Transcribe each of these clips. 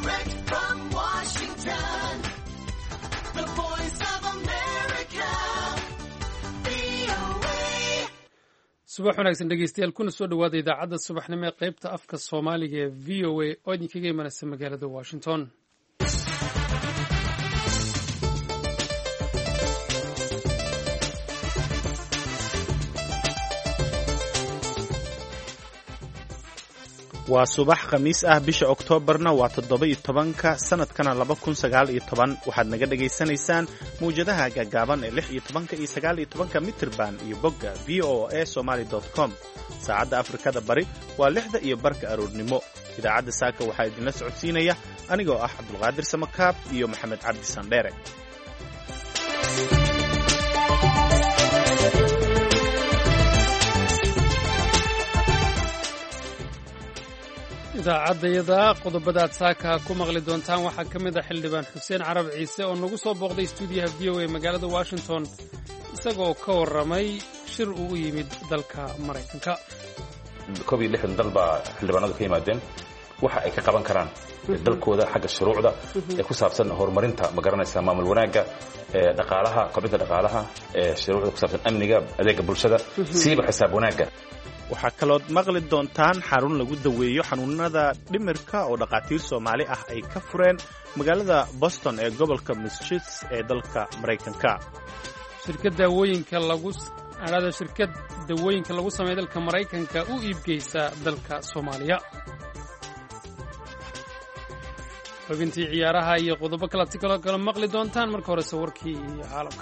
Direct from Washington, the voice of America, VOA. subax wanaagsan dhegeystayaal kuna soo dhawaada idaacadda subaxnimo ee qaybta afka soomaaliga ee v o a oo idinkaga imanaysa magaalada washington. waa subax khamiis ah bisha oktoobarna waa 17 sanadkana 2019 waxaad naga dhagaysanaysaan mawjadaha gaagaaban ee 16 iyo 19 mitirban iyo bogga voa somali.com. saacadda afrikada bari waa 6 iyo barka aroornimo. idaacadda saaka waxaa idinla socodsiinaya anigoo ah cabdulqaadir samakaab iyo maxamed cabdi sandheere. idaacadayada qodobadaad saaka ku maqli doontaan waxaa ka mid ah xildhibaan xuseen carab ciise oo nagu soo booqday stuudiyaha v o a magaalada washington isagoo ka warramay shir uu u yimid dalka maraykanka. 16 dal baa xildhibaanadu ka yimaadeen waxa ay ka qaban karaan dalkooda xagga shuruucda ee ku saabsan horumarinta magaranaysa maamul wanaagga dhaqaalaha kobcinta dhaqaalaha shuruucda ku saabsan amniga adeega bulshada siiba xisaab wanaagga. waxaa kalood maqli doontaan xarun lagu daweeyo xanuunada dhimirka oo dhakhaatiir Soomaali ah ay ka fureen magaalada Boston ee gobolka Massachusetts ee dalka Maraykanka. shirkad dawooyinka lagu sameeyo dalka Maraykanka u iibgeysa dalka Soomaaliya. xubintii ciyaaraha iyo qodobo kala maqli doontaan marka hore warkii caalamka.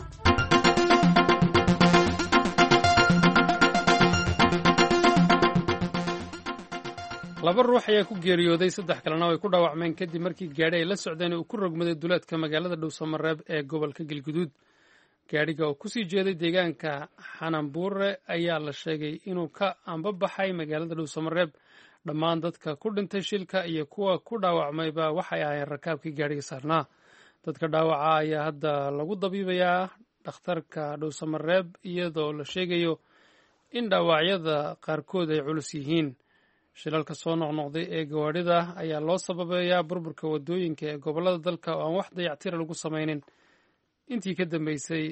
laba ruux ayaa ku geeriyooday 3 kalena way ku dhaawacmeen kadib markii gaadhi ay la socdeen uu ku rogmaday duleedka magaalada Dhuusamareeb ee gobolka Galguduud. gaadhiga oo kusii jeeday deegaanka Xananbuure ayaa la sheegay inuu ka ambabaxay magaalada Dhuusamareeb. dhammaan dadka ku dhintay shilka iyo kuwa ku dhaawacmayba waxay ahaayeen rakaabkii gaadhiga saarnaa. dadka dhaawaca ayaa hadda lagu dabiibayaa dhakhtarka Dhuusamareeb iyadoo la sheegayo in dhaawacyada qaarkood ay culus yihiin. shilalka soo noqnoqday ee gawaadhida ayaa loo sababeeyaa burburka wadooyinka ee gobollada dalka oo aan wax dayactira lagu samaynin intii ka dambeysay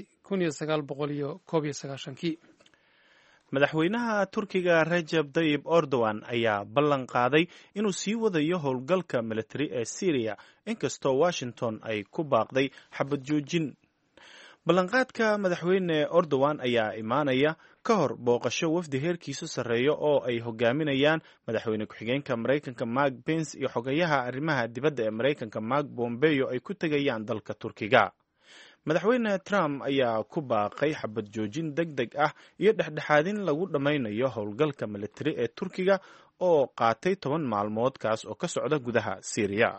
1991. madaxweynaha Turkiga Recep Tayyip Erdogan ayaa ballan qaaday inuu sii wadayo howlgalka military ee Syria inkastoo Washington ay ku baaqday xabad joojin. ballanqaadka madaxweyne Erdogan ayaa imaanaya ka hor booqasho wafdi heerkiisu sarreeyo oo ay hogaaminayaan madaxweyne ku-xigeenka Maraykanka Mike Pence iyo xogayaha arrimaha dibadda ee Maraykanka Mark Pompeo ay ku tegayaan dalka Turkiga. madaxweyne Trump ayaa ku baaqay xabad joojin degdeg ah iyo dhexdhexaadin lagu dhammaynayo howlgalka military ee Turkiga oo qaatay 10 maalmood kaas oo ka socda gudaha Syria.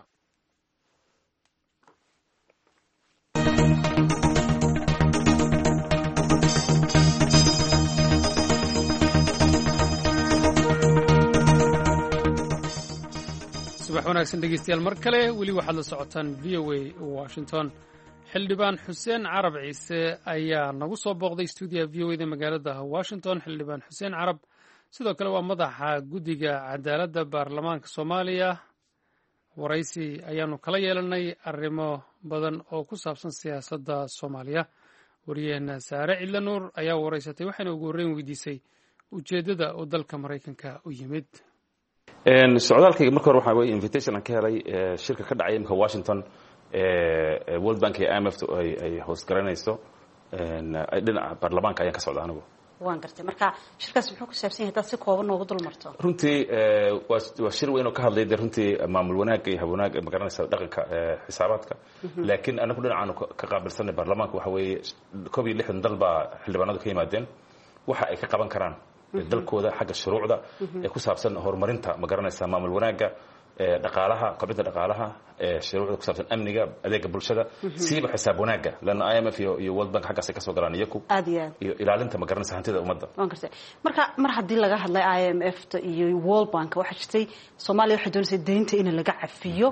subax wanaagsan dhegeystayaal mar kale weli waxaad la socotaan v o a washington. xildhibaan xuseen carab ciise ayaa nagu soo booqday stuudiyaha v o a da magaalada washington. xildhibaan xuseen carab sidoo kale waa madaxa guddiga cadaaladda baarlamaanka Soomaaliya. waraysi ayaanu kala yeelanay arrimo badan oo ku saabsan siyaasadda Soomaaliya. wariyaheena Saare Cidla Nuur ayaa waraysatay waxayna ugu horreyn weydiisay ujeeddada uu dalka Maraykanka u yimid. socdaalkayga marka hore waxaa weeye invitation aan ka helay shirka ka dhacay imika Washington World Bank iyo IMF ay host garanayso dhinaca baarlamaanka ayaan ka socda anigu. waan gartay marka shirkaas wuxuu ku saabsan yahay dad si kooban noogu dul marto. runtii waa shir weyn oo ka hadlay runtii maamul wanaagga iyo hab wanaagga ma garanaysa dhaqanka xisaabaadka. laakiin anagu dhinacaanu ka qaabilsanay baarlamaanka waxa weeye 16 dal baa xildhibaanadu ka yimaadeen waxa ay ka qaban karaan dalkooda xagga shuruucda ee ku saabsan horumarinta ma garanaysa maamul wanaagga dhaqaalaha kobcinta dhaqaalaha shuruucda ku saabsan amniga adeega bulshada siiba xisaab wanaagga lana IMF iyo World Bank xaggaas ka soo galaan iyagu iyo ilaalinta ma garanaysa hantida ummadda. waan gartay marka mar haddii laga hadlay IMF iyo World Bank waxa jirtay Soomaaliya waxay doonaysaa deynta in laga cafiyo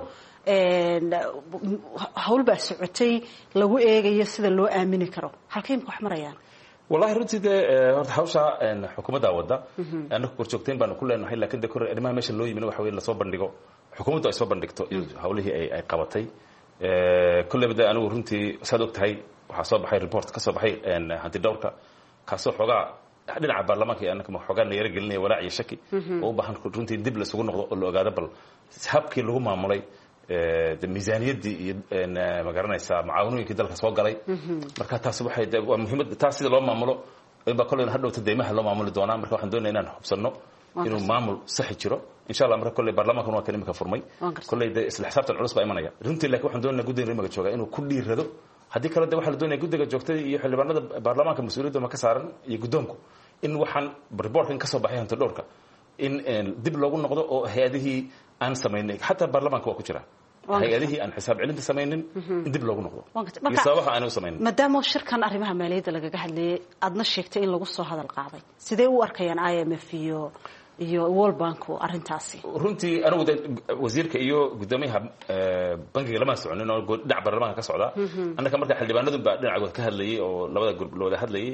hawl baa socotay lagu eegayo sida loo aamini karo halkeen wax marayaan. والله runtii de horta hawsha xukuumadda wadda anagu korjoogteen baan ku leenahay laakiin de kor arrimaha meesha loo yimid waxa weeye la soo bandhigo xukuumaddu ay soo bandhigto iyo hawlihii ay qabatay kulleyba de anigu runtii saad og tahay waxaa soo baxay report ka soo baxay hanti dhowrka kaasoo xoogaa dhinaca baarlamaanka iyo annaka xoogaa na yaro gelinaya walaac iyo shaki oo u baahan runtii dib laisugu noqdo oo la ogaado bal habkii lagu maamulay miisaaniyaddii iyo magaranaysaa macaawanooyinkii dalka soo galay marka taas waxay waa muhiimad taas sida loo maamulo baa kolleyna hadhowta deymaha loo maamuli doonaa marka waxaan doonaya inaan hubsanno inuu maamul saxi jiro insha allah marka kolley baarlamaankan waa kan imika furmay kolley de isla xisaabtan culus baa imanaya runtii laakiin waxaan doonaya guddiga imika jooga inuu ku dhiirado haddii kale de waxaa la doonaya guddiga joogtada iyo xildhibaanada baarlamaanka mas-uuliyadda ma ka saaran iyo guddoonku in waxaan reportkan ka soo baxay hanti dhowrka in dib loogu noqdo oo hay-adihii aan samaynay xataa baarlamaanka waa ku jira hay-adihii aan xisaab celinta samaynin in dib loogu noqdo iyo sababaha aanay u samaynin maadaama shirkan arrimaha maaliyadda lagaga hadlayay aadna sheegtay in lagu soo hadal qaaday sidee u arkayaan IMF iyo World Bank arrintaasi runtii anigu wasiirka iyo gudoomiyaha bankiga lama soconin oo dhinaca baarlamaanka ka socda annaka marka xildhibaanadu baa dhinacood ka hadlayay oo labada group looda hadlayay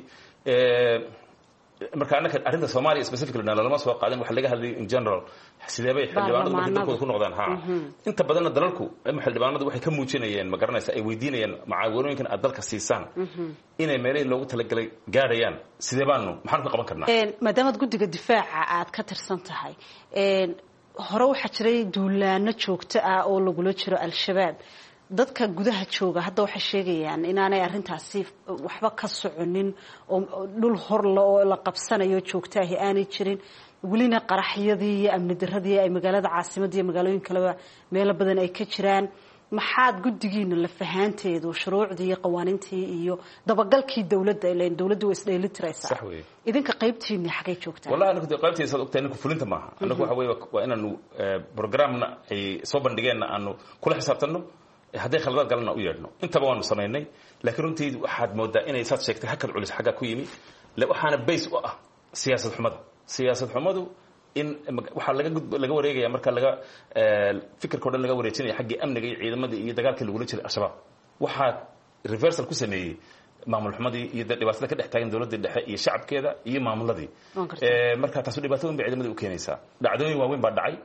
marka annaka arrinta Soomaaliya specifically lama soo qaadin waxa laga hadlayay in general sidee bay xildhibaanadu markay dalkooda ku noqdaan inta badan dalalku ama xildhibaanadu waxay ka muujinayeen ma garanaysa ay weydiinayeen macaawanooyinkan aad dalka siisaan inay meelaha loogu talagalay gaarayaan sidee baanu maxaan ku qaban karnaa maadaama guddiga difaaca aad ka tirsan tahay hore waxaa jiray duulaano joogto ah oo lagula jiro al-shabaab dadka gudaha jooga hadda waxay sheegayaan inaanay arrintaasi waxba ka soconin oo dhul horla oo la qabsanayo joogtaahi aanay jirin welina qaraxyadii iyo amni daradii ay magaalada caasimadda iyo magaalooyin kaleba meelo badan ay ka jiraan maxaad guddigiina la fahaanteedu shuruucdii iyo qawaaniintii iyo dabagalkii dawladda ileen dawladdu way isdheelitiraysaa idinka qaybtiinni xagay joogtaan wallahi anigu qaybtiisa saad ogtahay ninku fulinta maaha anigu waxa weeye waa inaanu programna ay soo bandhigeenna aanu kula xisaabtanno hadday khaladaad galana u yeedhno intaba waanu samaynay laakiin runtii waxaad moodaa inay saad sheegtay hakad culus xagga ku yimi waxaana base u ah siyaasad xumadu in waxa laga wareegaya marka laga fikirka dhan laga wareejinaya xaggii amniga iyo ciidamadii iyo dagaalkii lagula jiray al-shabaab waxaa reversal ku sameeyey maamul xumadii iyo dhibaatada ka dhex taagan dawladda dhexe iyo shacabkeeda iyo maamuladii marka taas dhibaato weyn bay ciidamada u keenaysaa dhacdooyin waaweyn baa dhacay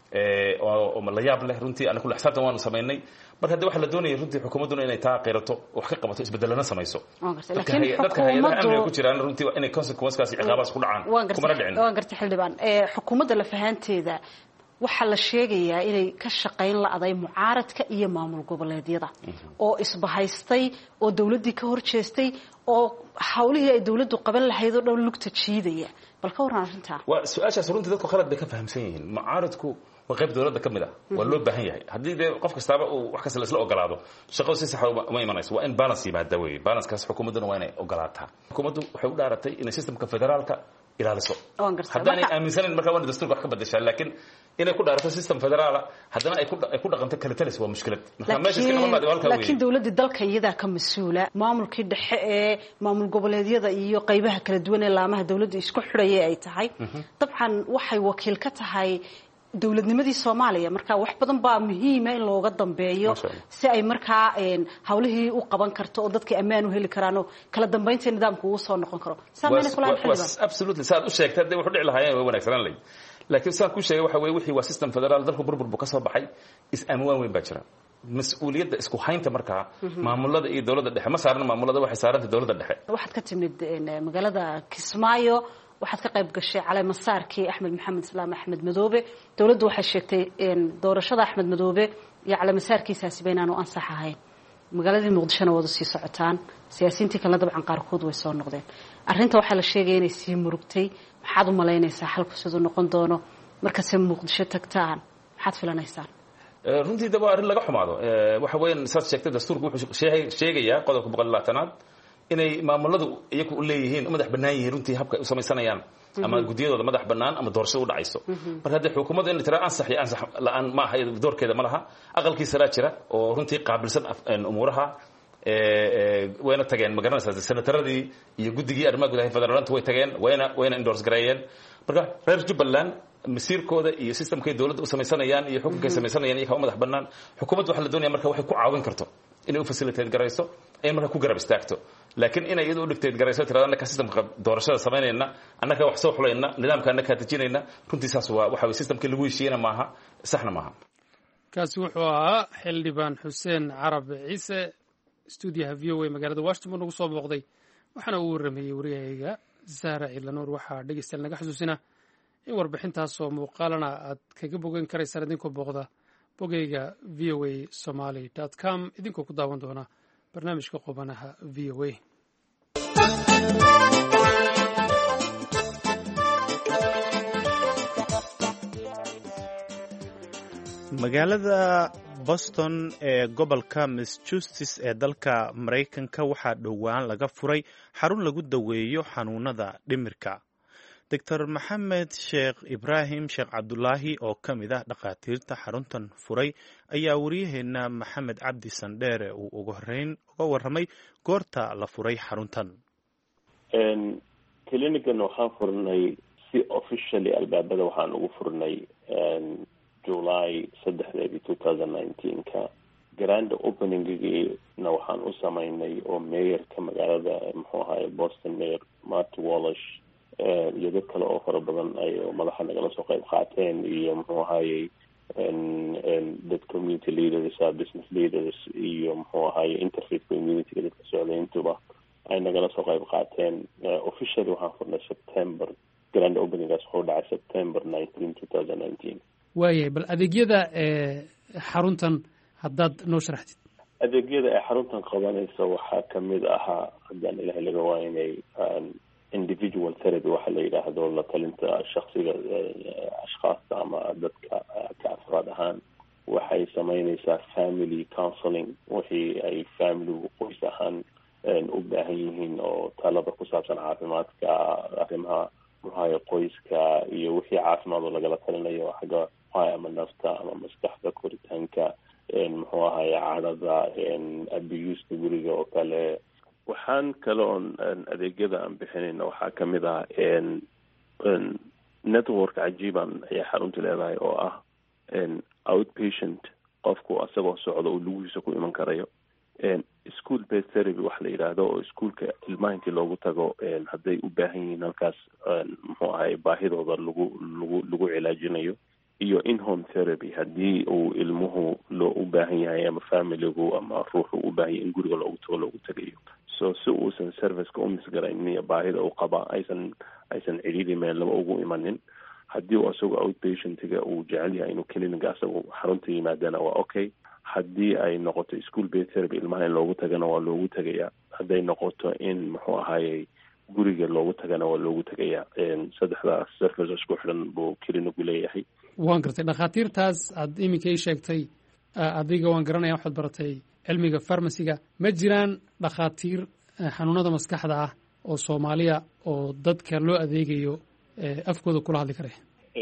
oo la yaab leh runtii anagu xisaabtan waanu samaynay marka hadda waxa la doonayay runtii xukuumadduna inay taa qeyrato wax ka qabato isbedelana samayso dadka hay-adaha amniga ku jiraan runtii waa inay consequenceskaas iyo ciqaabaas ku dhacaan kumana dhicin waan gartay xildhibaan xukuumadda la fahaanteeda waxaa la sheegayaa inay ka shaqayn la'day mucaaradka iyo maamul goboleedyada oo isbahaystay oo dawladdii ka horjeestay oo hawlihii ay dawladdu qaban lahayd oo dhan lugta jiidaya bal ka warran arrintaa waa su-aashaas runtii dadku khalad bay ka fahamsan yihiin mucaaradku waa qayb dawladda ka mid ah waa loo baahan yahay haddii dee qof kastaaba uu wax kasta la isla ogolaado shaqadu si saxa uma imanayso waa in balance yimaada weeye balancekaas xukuumadduna waa inay ogolaataa xukuumaddu waxay u dhaaratay inay systemka federaalka ilaaliso haddaanay aaminsanayn markaa waa dastuurka wax ka bedeshaa laakiin inay ku dhaarato system federaala haddana ay ku dhaqanto kala talis waa mushkilad marka meesha iska noqon lahayd halka laakiin dawladda dalka iyadaa ka mas-uula maamulkii dhexe ee maamul goboleedyada iyo qaybaha kala duwan ee laamaha dawladda isku xidhaya ay tahay dabcan waxay wakiil ka tahay dawladnimadii Soomaaliya marka wax badan baa muhiim ah in looga dambeeyo si ay markaa hawlihii u qaban karto oo dadka ammaan u heli karaan oo kala dambeynta nidaamku uu soo noqon karo saamayn kula xilbaan absolutely saad u sheegtay hadii wuxuu dhici lahaayeen way wanaagsanaan lahayd laakiin saan ku sheegay waxa weeye wixii waa system federaal dalku burbur buu ka soo baxay is-amwaan weyn baa jira mas'uuliyadda isku haynta markaa maamulada iyo dawladda dhexe ma saarna maamulada waxay saarantay dawladda dhexe waxaad ka timid magaalada Kismaayo waxaad ka qayb gashay cali masaarkii Axmed Maxamed Islaam Axmed Madoobe dawladdu waxay sheegtay in doorashada Axmed Madoobe iyo cali masaarkiisaasi beenaan oo ansax ahayn magaaladii Muqdishona wada sii socotaan siyaasiyiintii kala dabcan qaarkood way soo noqdeen arrinta waxa la sheegay inay sii murugtay maxaad u malaynaysaa xalku sidoo noqon doono marka se Muqdisho tagtaan maxaad filanaysaan runtii daba arrin laga xumaado waxa weeyaan saad sheegtay dastuurku wuxuu sheegayaa qodobka 120aad inay maamuladu iyagu u leeyihiin madax bannaan yihiin runtii habka u samaysanayaan ama gudiyadooda madax bannaan ama doorasho u dhacayso marka hadii xukuumadda in tira ansax iyo ansax la'aan ma aha doorkeeda ma laha aqalkiisa la jira oo runtii qaabilsan umuuraha wayna tageen magaranaysaa senataradii iyo guddigii arrimaha gudaha federaalka way tageen wayna endorse gareeyeen marka reer Jubbaland masiirkooda iyo systemkay dawladda u samaysanayaan iyo xukunkay samaysanayaan iyo ka madax bannaan xukuumaddu waxa la doonayaa marka waxay ku caawin karto inay u facilitate garayso ay marka ku garab istaagto laakiin inay iyadu u dhigteed garayso tiraadana ka systemka doorashada sameynayna annaka wax soo xulayna nidaamka annaka dejinayna runtii saas waa waxa systemkii lagu heshiiyana maaha saxna maaha kaasi wuxuu ahaa xildhibaan xuseen carab ciise stuudiyaha v o a magaalada washington buu nagu soo booqday waxaana uu warrameeyey wariyahayga zahra ciidlanuur. waxaa dhegeystayaal naga xusuusina in warbixintaasoo muuqaalana aad kaga bogan karaysaan idinkoo booqda bogeyga v o a somaly com idinkoo ku daawan doona barnaamijka qubanaha v o a. magaalada boston ee gobolka massachusetts ee dalka maraykanka waxaa dhowaan laga furay xarun lagu daweeyo xanuunada dhimirka. doctor maxamed sheekh ibraahim sheekh cabdulaahi oo ka mid ah dhakhaatiirta xaruntan furay ayaa waryaheena maxamed cabdi sandheere uu ugu horeyn uga warramay goorta la furay xaruntan. clinigan waxaan furnay si officially albaabada waxaan ugu furnay July 2019 grand openinggiina waxaan u samaynay oo mayorka magaalada muxuu ahaay Boston mayor Marty Walsh iyo dad kale oo fara badan ay madaxa nagala soo qayb qaateen iyo muxuu ahaayay dad community leaders, business leaders iyo muxuu ahaayay interfaith community dadka socdeentuba ay nagala soo qayb qaateen. Officially waxaan furnay September, grand openinggaas wuxuu dhacay September 19, 2019. waayahay bal adeegyada xaruntan haddaad noo sharaxdid. adeegyada ay xaruntan qabanaysa waxaa kamid ahaa haddaan ilahay laga waaynay individual therapy waxa la yidhaahdo la talinta shaksiga ashkhaasta ama dadka ka afraad ahaan. waxay samaynaysaa family counseling wixii ay familigu qoys ahaan u baahan yihiin oo talada ku saabsan caafimaadka arrimaha muxuahaye qoyska iyo wixii caafimaad oo lagala talinayo xagga ama nafta ama maskaxda koritaanka muxuu ahaye cadhada abiyuusta guriga oo kale. waxaan kale oon adeegyada aan bixinayna waxaa kamid ah network cajiiban ayay xaruntu leedahay oo ah outpatient qofku asagoo socda uu lugihiisa ku iman karayo. school based therapy waxa la yidhaahdo oo iskuolka ilmaha intii loogu tago hadday u baahan yihiin halkaas muxuu ahaye baahidooda lagu cilaajinayo. iyo in-home therapy haddii uu ilmuhu loo u baahan yahay ama familigu ama ruuxu u baahan yahay in guriga loogu tagayo. so si uusan serviceka u misgaraynin baahida uu qaba aysan cidhiidhi meel laba ugu imanin. haddii uu asagoo outpatientga uu jecel yahay inuu cliniga asagu xarunta yimaadana waa okay. haddii ay noqoto school based therapy ilmaha in loogu tagana waa loogu tagayaa. hadday noqoto in muxuu ahaayey guriga loogu tagana waa loogu tagayaa. saddexdaas service isku xidhan buu clinigu leeyahay. waan gartay dhakhaatiirtaas aad iminka ii sheegtay adiga waan garanaya waxaad baratay cilmiga farmasiga. ma jiraan dhakhaatiir xanuunada maskaxda ah oo soomaaliya oo dadka loo adeegayo afkooda kula hadli kara?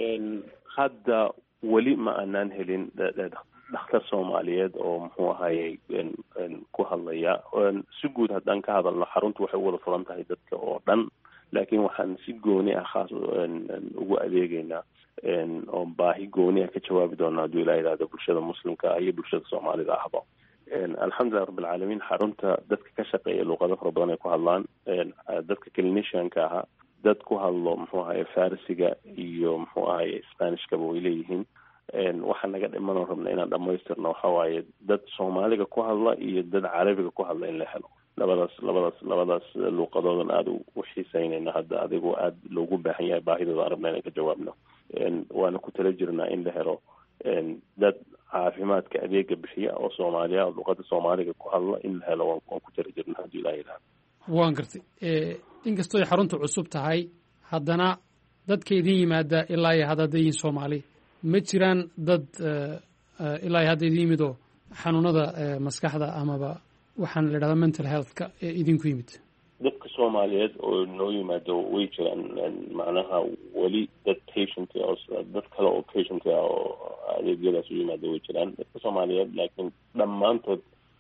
hadda weli ma aanaan helin dhakhtar soomaaliyeed oo muxuu ahaayey ku hadlaya. si guud haddaan ka hadalno xaruntu waxay u wada furan tahay dadka oo dhan, laakiin waxaan si gooni ah khaas ugu adeegeynaa oo baahi gooni ah ka jawaabi doona hadduu ilaa yidhaahdo bulshada muslimka iyo bulshada soomaalida ahba. alxamdulilah rabbilcaalamiin xarunta dadka ka shaqeeya luuqado fara badan ay ku hadlaan. dadka clinicianka ahaa dad ku hadlo muxuu ahaye farisiga iyo muxuu ahaye spanishkaba way leeyihiin. waxaa naga dhiman rabna inaan dhamaystirno waxa waaye dad soomaaliga ku hadla iyo dad carabiga ku hadla in la helo. labadaas luuqadoodan aada u xiiseynayna hadda adigoo aada loogu baahan yahay baahidooda aan rabna inaan ka jawaabno. waana ku tala jirnaa in la helo dad caafimaadka adeega bixiya oo soomaaliya luuqada soomaaliga ku hadla in la helo waan ku tala jirnaa haddii ilaa yidhahdo. waan gartay. inkastoo ay xaruntu cusub tahay haddana dadka idin yimaada ilaa iyo hadda hadday yihiin soomaali ma jiraan dad ilaa iyo hadda idin yimid oo xanuunada maskaxda amaba waxaan la idhahdaa mental healthka ee idinku yimid? dadka soomaaliyeed oo noo yimaado way jiraan. macnaha weli dad patient dad kale oo patient ah oo adeegyadaas u yimaado way jiraan dadka soomaaliyeed, laakiin dhammaantood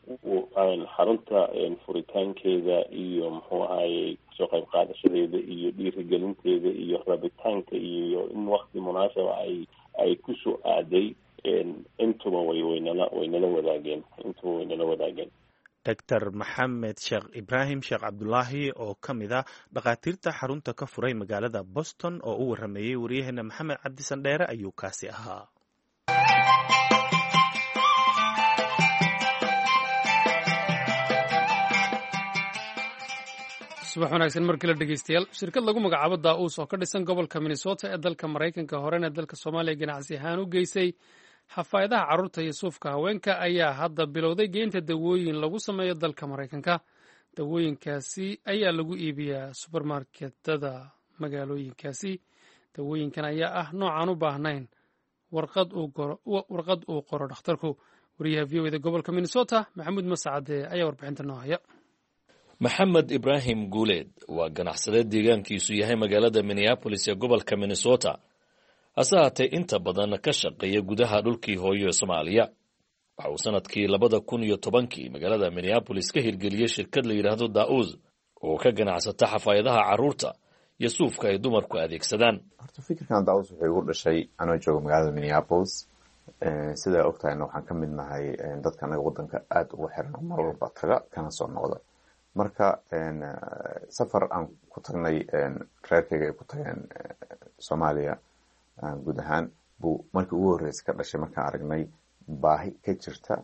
xarunta furitaankeeda iyo muxuu ahaayey kasoo qayb qaadashadeeda iyo dhiirigelinteeda iyo rabitaanka iyo in wakti munaasaba ay kusoo aaday intuba waynala wadaageen. doctor maxamed sheekh ibraahim sheekh cabdulaahi oo ka mid ah dhakhaatiirta xarunta ka furay magaalada boston oo u warrameeyey waryaheena maxamed cabdi sandheere ayuu kaasi ahaa. subax wanaagsan markale dhegeystayaal shirkad lagu magacaabo daa-uus oo ka dhisan gobolka minnesota ee dalka maraykanka horena dalka soomaaliya ganacsi ahaan u geysay xafaayadaha carruurta iyo suufka haweenka ayaa hadda bilowday geynta dawooyin lagu sameeyo dalka maraykanka dawooyinkaasi ayaa lagu iibiyaa subermarketada magaalooyinkaasi dawooyinkan ayaa ah noocaan u baahnayn warqad uu qoro dhakhtarku wariyaha v o da gobolka minnesota maxamuud mascade ayaa warbixinta noo haya. maxamed ibraahim guuleed waa ganacsade deegaankiisu yahay magaalada minneapolis ee gobolka minnesota hase haatee inta badan ka shaqeeya gudaha dhulkii hooyo ee soomaaliya waxa uu sanadkii 2010 magaalada minneapolis ka hirgeliyey shirkad la yidhaahdo daa-uus oo ka ganacsata xafaayadaha carruurta iyo suufka ay dumarku adeegsadaan. horta fikirkan daa-uus wuxuu igu dhashay anoo jooga magaalada minneapolis sidaa ogtahayna waxaan ka mid nahay dadka anaga wadanka aada ugu xiran mar walba taga kana soo noqda. marka safar aan ku tagnay reerkayga ay ku tageen soomaaliya guud ahaan buu markii ugu horreysay ka dhashay markaan aragnay baahi ka jirta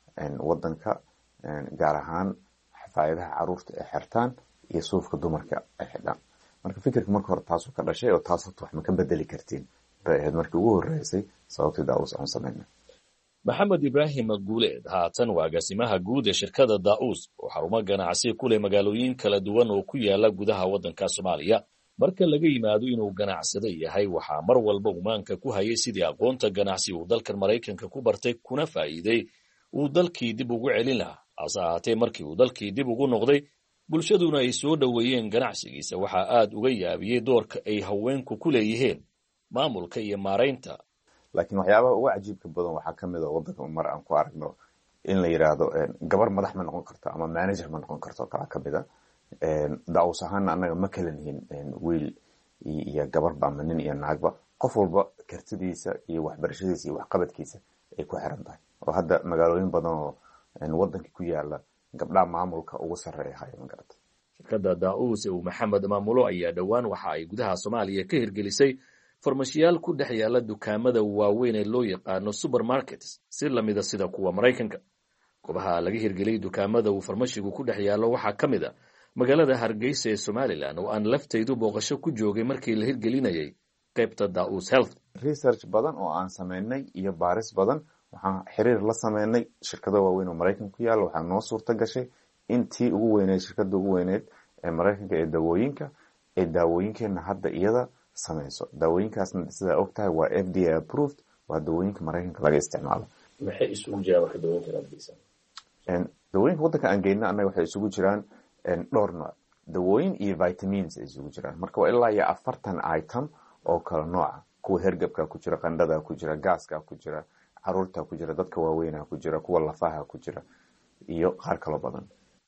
wadanka gaar ahaan xafaayadaha carruurta ay xirtaan iyo suufka dumarka ay xidhaan. marka fikirka marka hore taasuu ka dhashay oo taas horta wax ma ka bedeli kartiin bay ahayd markii ugu horreysay sababtii daa-uus aan sameynay. maxamed ibraahim guuleed haatan waa agaasimaha guud ee shirkada daa-uus oo xarumo ganacsi ku leh magaalooyin kala duwan oo ku yaala gudaha waddanka soomaaliya. marka laga yimaado inuu ganacsado yahay waxaa mar walba umaanka ku hayay sidii aqoonta ganacsi uu dalkan maraykanka ku bartay kuna faa'iiday uu dalkii dib ugu celin lahaa. hase ahaatee markii uu dalkii dib ugu noqday bulshaduna ay soo dhoweeyeen ganacsigiisa waxaa aad uga yaabiyey doorka ay haweenku ku leeyihiin maamulka iyo maaraynta. laakiin waxyaabaha ugu cajiibka badan waxaa ka mid a waddanka mar aan ku aragno in la yidhaahdo gabar madax ma noqon karto ama manager ma noqon karto kala ka mid a daa-uus ahaana annaga ma kala nihin wiil iyo gabarba ama nin iyo naagba qof walba kartidiisa iyo waxbarashadiisa iyo waxqabadkiisa ay ku xiran tahay oo hadda magaalooyin badan oo waddanka ku yaala gabdhaha maamulka ugu sarreeya haya magarata. shirkadda daa-uus ee uu maxamed maamulo ayaa dhowaan waxa ay gudaha soomaaliya ka hirgelisay farmashiyaal ku dhex yaala dukaamada waaweyn ee loo yaqaano supermarkets si lamida sida kuwa maraykanka. goobaha laga hirgeliyey dukaamada uu farmashigu ku dhex yaalo waxaa ka mid a magaalada hargeysa ee somalilan oo aan laftaydu booqasho ku joogay markii la hirgelinayay qaybta daa-uus health. research badan oo aan sameynay iyo baaris badan waxaan xiriir la sameynay shirkado waaweyn oo maraykanka ku yaala. waxaa noo suurta gashay in tii ugu weyneed shirkada ugu weyneed ee maraykanka ee daawooyinkeena hadda iyada samayso. daawooyinkaasna sidaa og tahay waa FDA approved waa daawooyinka maraykanka laga isticmaalo. maxay isugu jiraan marka daawooyinka aad geysan? daawooyinka waddanka aan geyna annaga waxay isugu jiraan dhowr nooc dawooyin iyo vitamins ay isugu jiraan. marka waa ilaa iyo 40 item oo kala nooca. kuwa hergebka ku jira, qandhada ku jira, gaaska ku jira, caruurta ku jira, dadka waaweyn ku jira, kuwa lafaha ku jira iyo qaar kale badan.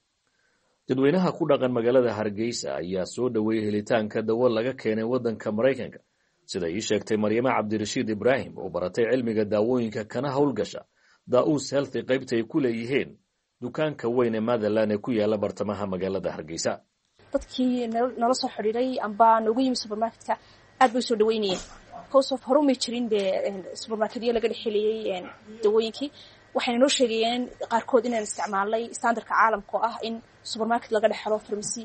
dadweynaha ku dhaqan magaalada hargeysa ayaa soo dhaweeyay helitaanka dawo laga keenay waddanka maraykanka sida ii sheegtay maryama cabdirashiid ibraahim oo baratay cilmiga daawooyinka kana howlgasha daa-uus health qaybtay ku leeyihiin dukaanka weyn ee Motherland ee ku yaala bartamaha magaalada hargeysa. dadkii nala soo xiriiray amba noogu yimid supermarketka aad bay soo dhaweynayeen because of horumar jirin be supermarketyada laga dhexeliyay dawooyinkii waxay noo sheegayeen qaarkood inaan isticmaalay standardka caalamka ah in supermarket laga dhexelo pharmacy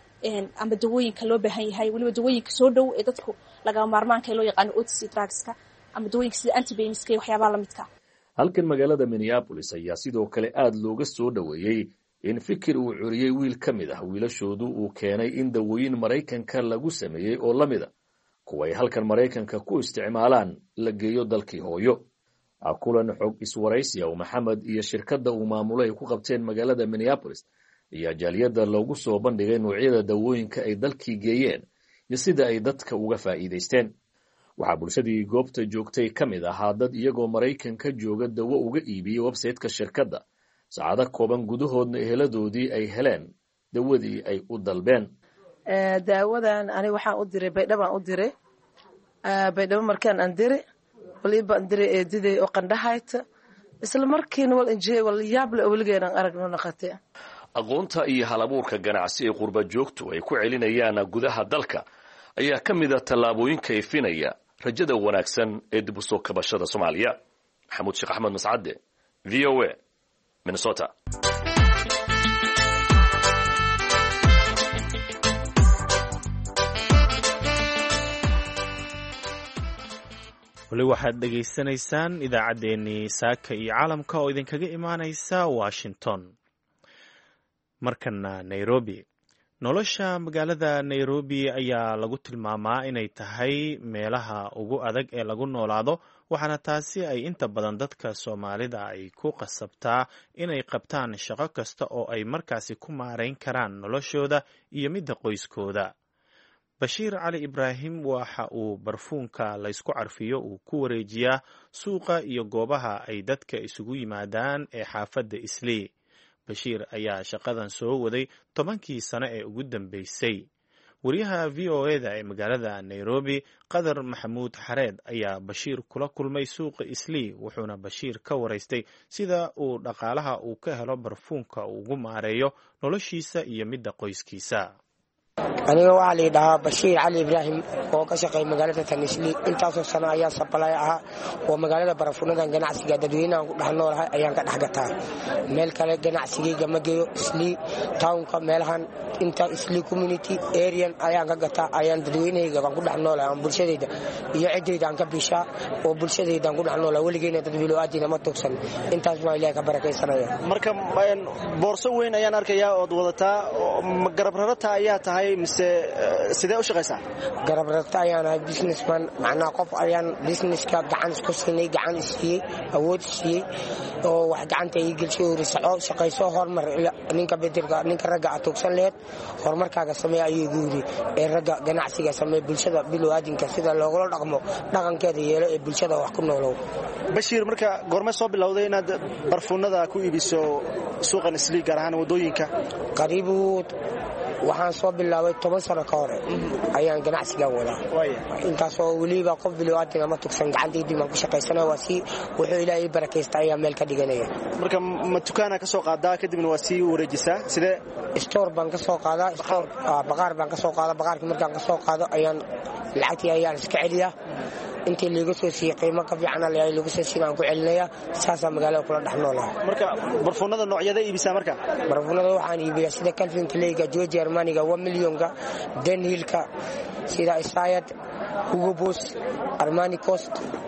amba dawooyinka loo baahan yahay waliba dawooyinka soo dhow ee dadku laga maarmaanka loo yaqaan OTC drugska ama dawooyinka sida antibiotics iyo waxyaabaha la midka. halkan magaalada Minneapolis ayaa sidoo kale aad looga soo dhaweeyay in fikir uu curiyay wiil ka mid ah wiilashoodu uu keenay in dawooyin Maraykanka lagu sameeyay oo la mid ah kuwa ay halkan Maraykanka ku isticmaalaan la geeyo dalkii hooyo. kulan xog iswaraysiya oo maxamed iyo shirkadda uu maamulay ku qabteen magaalada Minneapolis ayaa jaaliyada loogu soo bandhigay noocyada dawooyinka ay dalkii geeyeen iyo sida ay dadka uga faa'iideysteen. waxaa bulshadii goobta joogtay ka mid ahaa dad iyagoo Maraykanka jooga dawo uga iibiyey website-ka shirkadda saacado kooban gudahoodna eheladoodii ay heleen dawadii ay u dalbeen. daawadan ani waxaan u diray baydhabo aan u diray baydhabo markaan aan diray waliba aan diray eediday oo qandhahayta isla markiina wal injee wal yaable waligeena aragno naqatay. aqoonta iyo halabuurka ganacsi ee qurba joogtu ay ku celinayaan gudaha dalka ayaa ka mid ah tallaabooyinka ifinaya rajada wanaagsan ee dib u soo kabashada Soomaaliya. maxamuud sheekh axmed mascade VOA Minnesota. weli waxaad dhegaysanaysaan idaacaddeenii saaka iyo caalamka oo idinkaga imaanaysa washington. markana nairobi. nolosha magaalada nairobi ayaa lagu tilmaamaa inay tahay meelaha ugu adag ee lagu noolaado, waxaana taasi ay inta badan dadka soomaalida ay ku qasabtaa inay qabtaan shaqo kasta oo ay markaasi ku maarayn karaan noloshooda iyo midda qoyskooda. bashiir cali ibraahim waxa uu barfuunka laysku carfiyo uu ku wareejiyaa suuqa iyo goobaha ay dadka isugu yimaadaan ee xaafadda islii. bashiir ayaa shaqadan soo waday 10kii sano ee ugu dambeysay. wariyaha v o eda ee magaalada nairobi qadar maxamuud xareed ayaa bashiir kula kulmay suuqa islii, wuxuuna bashiir ka waraystay sida uu dhaqaalaha uu ka helo barfuunka uu ugu maareeyo noloshiisa iyo midda qoyskiisa. aniga waxaa la dhahaa bashiir cali ibraahim oo ka shaqeeya magaalada tanisli. intaasoo sano ayaa sabalay ahaa oo magaalada barafuunadan ganacsiga dadweynahan ku dhex noolahay ayaan ka dhex gataa. meel kale ganacsigayga ma geeyo. islii townka meelahan inta islii community arean ayaan ka gataa, ayaan dadweynahayga ku dhex noolahay, aan bulshadayda iyo ciddayda aan ka bishaa oo bulshadaydaan ku dhex noolahay. weligeyna dad bilowaaddina ma tugsan. intaas baa ilaahay ka barakaysanaya. marka boorso weyn ayaan arkayaa ood wadataa, garab rarata ayaa tahay mise sidee u shaqaysaa? garab rarta ayaan ahay businessman, macnaa qof ayaan businesska gacan isku siinay, gacan isiiyey, awood isiiyey oo wax gacanta ii gelshay uri soco shaqayso horumar. ninka bedelka ninka ragga aad tugsan lehed horumarkaaga samee ayuu igu yidhi. ee ragga ganacsiga samee, bulshada bilowaaddinka sida loogula dhaqmo dhaqankeeda yeelo ee bulshada wax ku noolow. bashiir, marka goormee soo bilowday inaad barfuunada ku iibiso suuqan islii gaar ahaan waddooyinka? qariibu waxaan soo bilaabay 10 sano ka hore ayaan ganacsigan wadaa. intaasoo weliba qof bilowaaddina ma tugsan, gacantaydii baan ku shaqaysanaya. waa sii wuxuu ilaahay barakaysta ayaa meel ka dhiganaya. marka ma dukaana ka soo qaadaa kadibna waa sii wareejisaa? sidee? store baan ka soo qaadaa, baqaar baan ka soo qaadaa. baqaarkii markaan ka soo qaado ayaan lacagtii ayaan iska celiyaa. intii liiga soo siiyey qiimo ka fiican lagu soo siin aan ku celinaya. saasaa magaalada kula dhex noolaa. marka barfuunada noocyada iibisaa? marka barfuunada waxaan iibiyaa sida Calvin Kleinka, George Armaniga, 1 millionka, Denhillka, sida Isayad, Hugo Boss, Armani Cost,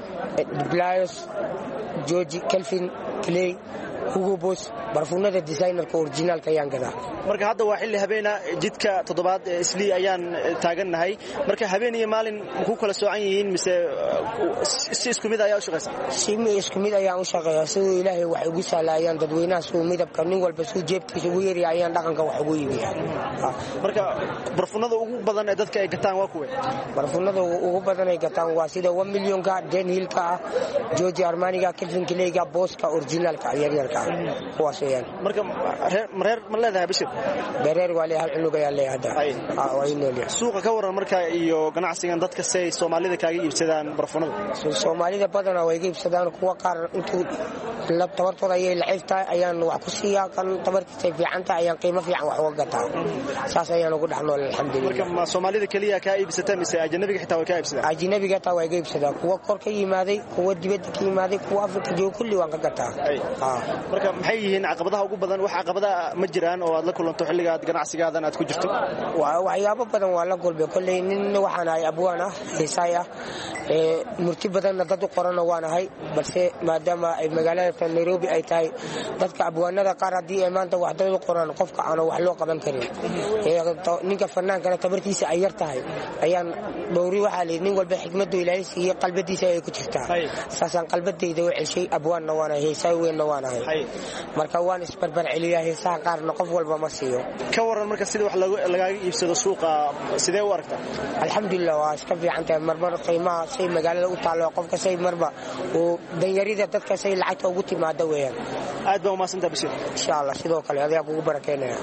Blios, George, Calvin Klein, Hugo Boss, barfuunada designerka originalka ayaan gadaa. marka hadda waa xilli habeena, jidka 7aad ee islii ayaan taagannahay. marka habeen iyo maalin ku kala soocan yihiin mise si isku mid ayaa u shaqaysaa? si isku mid ayaan u shaqeeyaa. sidoo ilaahay wax ugu sahlayaan dadweynaha suu midabka nin walba suu jeebkiisa ugu yeeriya ayaan dhaqanka wax ugu iibiyaa. marka barfuunada ugu badan ee dadka ay gataan waa kuwe? barfuunada ugu badan ay gataan waa sida 1 millionka, Denhillka, George Armaniga, Calvin Kleinka, Bosska originalka yaryarka kuwaas weeyaan. marka reer ma leedahay bishir? bereer waa leeyahay, hal cunug ayaa leeyahay. waa inoo suuqa ka waran marka iyo ganacsigan dadka say Soomaalida kaaga iibsadaan barfuunada? Soomaalida badanaa way iga iibsadaan. kuwa qaar intuu tabartooda ayay lacagtaa ayaan wax ku siiyaa, kan tabartiisa fiicanta ayaan qiimo fiican wax uga gataa. saas ayaan ugu dhex nool alxamdulillah. marka ma Soomaalida kaliya ka iibsata mise ajnabiga xitaa way ka iibsadaan? ajnabiga taa way iga iibsadaan. kuwa kor ka yimaaday, kuwa dibadda ka yimaaday, kuwa Afrika jooga kulli waan ka gataa. marka maxay yihiin caqabadaha ugu badan? wax caqabadaha ma jiraan oo aad la kulanto xilliga aad ganacsigaadan aad ku jirto? waxyaabo badan waa la kulmay. kolley nin waxaan ahay abwaan ah, heesaay ah, murti badanna dad u qorana waan ahay. balse maadaama ay magaalada Nairobi ay tahay, dadka abwaanada qaar haddii ay maanta wax dad u qoraan qofka aan wax loo qaban karin. ninka fanaankana tabartiisa ay yar tahay ayaan dhowri. waxaa la nin walba xikmaddu ilaahay siiyey qalbadiisa ay ku jirtaa. saasaan qalbadayda u celshay. abwaanna waan ahay, heesaay weynna waan ahay. marka waan isbarbar celiyaa. heesaha qaarna qof walba ma siiyo. ka waran marka sida wax lagaaga iibsado suuqa sidee u aragtaa? alxamdulillah waa iska fiican tahay. marmar qiimaha say magaalada u taalo qofka say marba uu danyarida dadka say lacagta ugu timaada weeyaan. aad baa umahadsantahay bashir. insha allah sidoo kale adigaa kugu barakeynaya.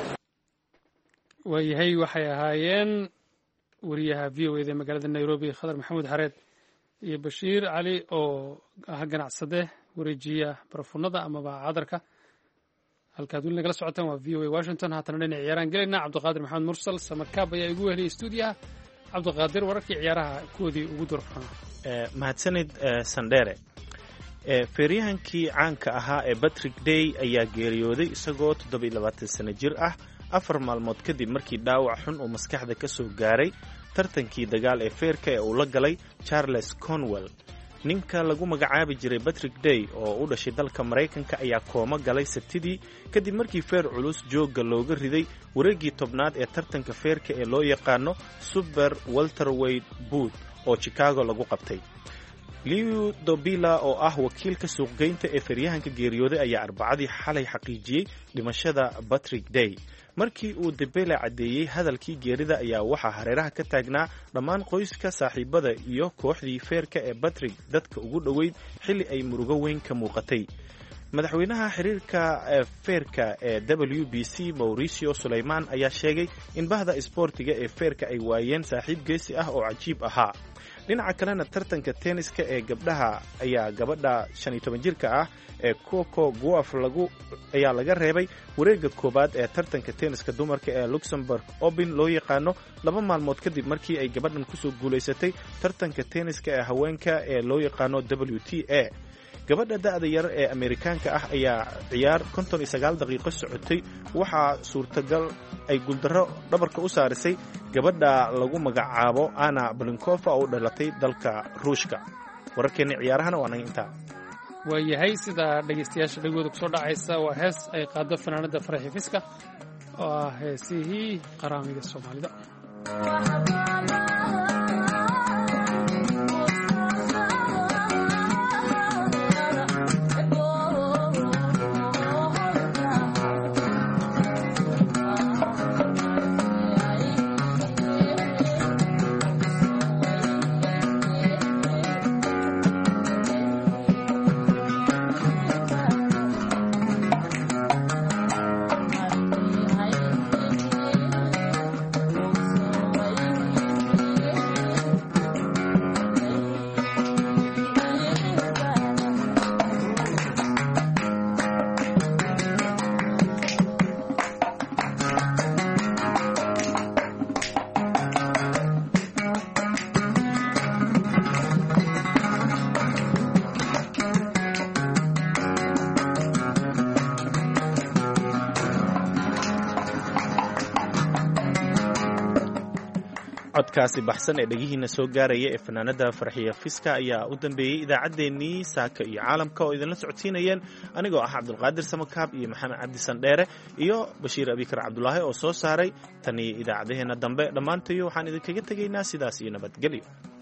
waayahay, waxay ahaayeen wariyaha v o eda magaalada nairobi khadar maxamuud xareed iyo bashiir cali oo ah ganacsade wareejiya barfuunada amaba cadarka. halkaad weli nagala socotaan waa v o a washington. haatana dhinac ciyaaraan gelayna. cabdiqaadir maxamed mursal samakaab ayaa igu weheliyay stuudiyaha. cabdiqaadir, wararkii ciyaaraha koodii ugu durfana. mahadsanid sandheere. feeryahankii caanka ahaa ee Patrick Day ayaa geeriyooday isagoo 27 sano jir ah 4 maalmood kadib markii dhaawac xun uu maskaxda ka soo gaaray tartankii dagaal ee feerka ee uu la galay Charles Conwell. ninka lagu magacaabi jiray Patrick Day oo u dhashay dalka Maraykanka ayaa kooma galay Sabtidii kadib markii feer culus jooga looga riday wareegii tobnaad ee tartanka feerka ee loo yaqaano Super Welterweight Bout oo Chicago lagu qabtay. Liu Dobila oo ah wakiilka suuqgeynta ee feeryahanka geeriyooday ayaa Arbacadii xalay xaqiijiyey dhimashada Patrick Day. markii uu Debele cadeeyay hadalkii geerida ayaa waxaa hareeraha ka taagnaa dhammaan qoyska saaxiibada iyo kooxdii feerka ee Patrick dadka ugu dhoweyd xilli ay murugo weyn ka muuqatay. madaxweynaha xiriirka feerka ee WBC Mauricio Suleyman ayaa sheegay in bahda isboortiga ee feerka ay waayeen saaxiib geesi ah oo cajiib ahaa. dhinaca kalena tartanka tenniska ee gabdhaha ayaa gabadha 15 jirka ah ee Coco Gauff ayaa laga reebay wareegga koobaad ee tartanka tenniska dumarka ee Luxembourg Open loo yaqaano 2 maalmood kadib markii ay gabadhan ku soo guuleysatay tartanka tenniska ee haweenka ee loo yaqaano WTA. gabadha da'da yar ee Ameerikaanka ah ayaa ciyaar 59 daqiiqo socotay waxaa suurtagal ay guuldarro dhabarka u saarisay gabadha lagu magacaabo Anna Blinkova oo dhalatay dalka Ruushka. wararkeena ciyaarahana waa naga intaa. waayahay sida dhageystayaasha dhagooda ku soo dhacaysa waa hees ay qaado fanaanada Farxi Fiska oo ah heesihii qaraamiga Soomaalida. codkaasi baxsan ee dhagihiina soo gaaraya ee fanaanada Farxiya Fiska ayaa u dambeeyay idaacadeennii saaka iyo caalamka oo idinla socodsiinayeen anigoo ah Cabdulqaadir Samakaab iyo Maxamed Cabdi Sandheere iyo Bashiir Abikar Cabdulaahi oo soo saaray tan iyo idaacadeena dambe dhammaantayo waxaan idinkaga tegaynaa sidaas iyo nabadgelyo.